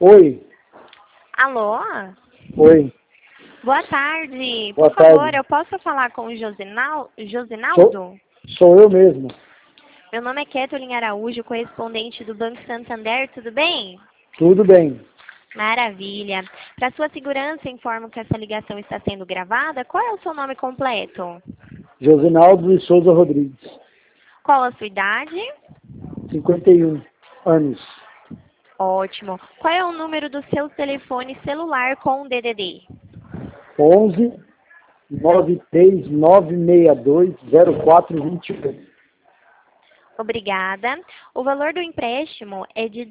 Oi, Alô? oi, Boa tarde. boa Por favor, tarde. eu posso falar com o Sou, Josinaldo? sou eu mesmo. Meu nome é Ketulin Araújo, correspondente do Banco Santander, tudo bem? Tudo bem. Maravilha. Para sua segurança, informo que essa ligação está sendo gravada. Qual é o seu nome completo? Josinaldo de Souza Rodrigues, Qual a sua idade? 51 anos. Ótimo. Qual é o número do seu telefone celular com DDD? 11 93 962 0421. Obrigada. O valor do empréstimo é de R$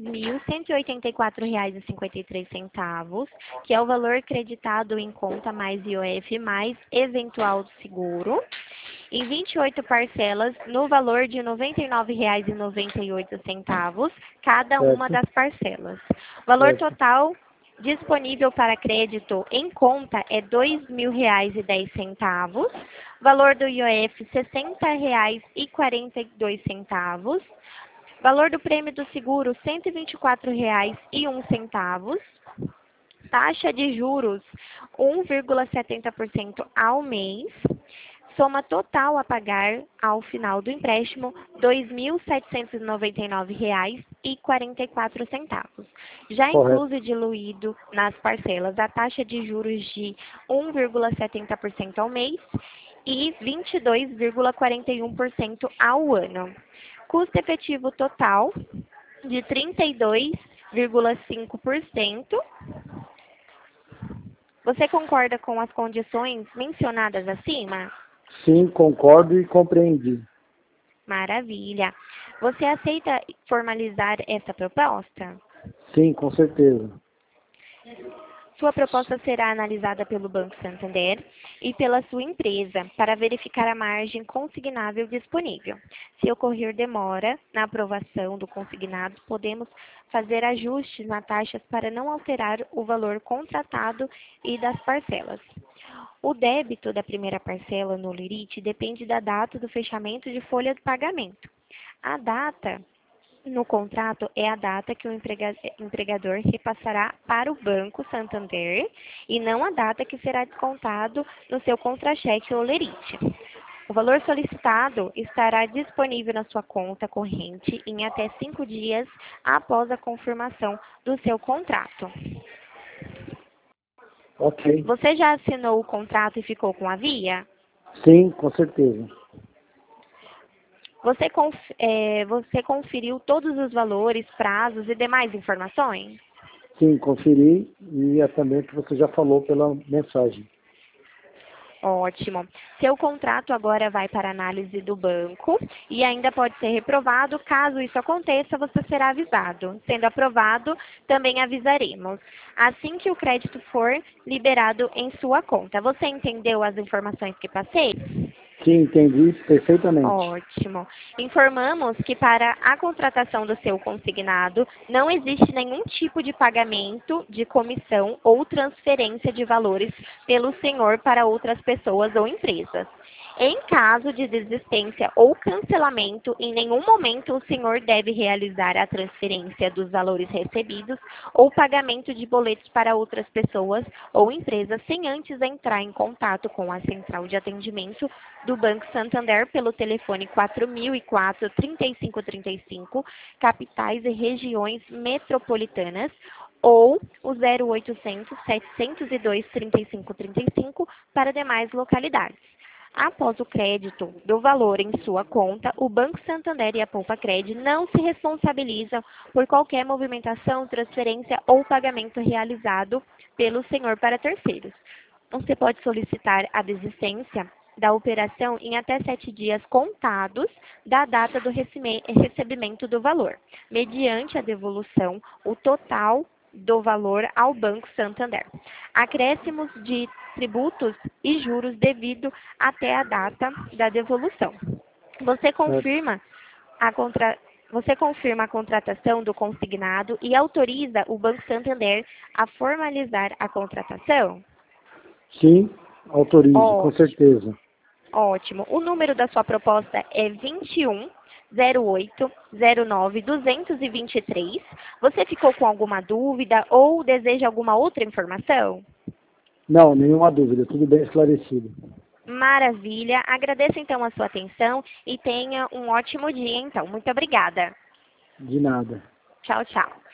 2.184,53, que é o valor creditado em conta mais IOF mais eventual seguro, em 28 parcelas no valor de R$ 99,98, cada uma Certo, das parcelas. O valor certo, total disponível para crédito em conta é R$ 2.000,10. Valor do IOF, R$ 60,42. Valor do prêmio do seguro, R$ 124,01. Taxa de juros, 1,70% ao mês. Soma total a pagar ao final do empréstimo, R$ 2.799,44. Já correto. incluso e diluído nas parcelas a taxa de juros de 1,70% ao mês e 22,41% ao ano. Custo efetivo total de 32,5%. Você concorda com as condições mencionadas acima? Sim, concordo e compreendi. Maravilha. Você aceita formalizar essa proposta? Sim, com certeza. Sua proposta será analisada pelo Banco Santander e pela sua empresa para verificar a margem consignável disponível. Se ocorrer demora na aprovação do consignado, podemos fazer ajustes na taxa para não alterar o valor contratado e das parcelas. O débito da primeira parcela no Lerite depende da data do fechamento de folha de pagamento. A data no contrato é a data que o empregador repassará para o Banco Santander e não a data que será descontado no seu contra-cheque ou lerite. O valor solicitado estará disponível na sua conta corrente em até 5 dias após a confirmação do seu contrato. Ok. Você já assinou o contrato e ficou com a via? Sim, com certeza. Você conferiu todos os valores, prazos e demais informações? Sim, conferi e é também o que você já falou pela mensagem. Ótimo. Seu contrato agora vai para análise do banco e ainda pode ser reprovado. Caso isso aconteça, você será avisado. Sendo aprovado, também avisaremos. Assim que o crédito for liberado em sua conta. Você entendeu as informações que passei? Sim, entendi perfeitamente. Ótimo. Informamos que para a contratação do seu consignado não existe nenhum tipo de pagamento de comissão ou transferência de valores pelo senhor para outras pessoas ou empresas. Em caso de desistência ou cancelamento, em nenhum momento o senhor deve realizar a transferência dos valores recebidos ou pagamento de boletos para outras pessoas ou empresas sem antes entrar em contato com a central de atendimento do Banco Santander pelo telefone 4004-3535, capitais e regiões metropolitanas, ou o 0800-702-3535 para demais localidades. Após o crédito do valor em sua conta, o Banco Santander e a Poupa-Cred não se responsabilizam por qualquer movimentação, transferência ou pagamento realizado pelo senhor para terceiros. Você pode solicitar a desistência da operação em até 7 dias contados da data do recebimento do valor, mediante a devolução, o total do valor ao Banco Santander. Acréscimos de tributos e juros devido até a data da devolução. Você Certo. confirma a Você confirma a contratação do consignado e autoriza o Banco Santander a formalizar a contratação? Sim, autorizo, com Ótimo. certeza. Ótimo. O número da sua proposta é 21 0809-223. Você ficou com alguma dúvida ou deseja alguma outra informação? Não, nenhuma dúvida, tudo bem esclarecido. Maravilha. Agradeço então a sua atenção e tenha um ótimo dia então. Muito obrigada. De nada. Tchau, tchau.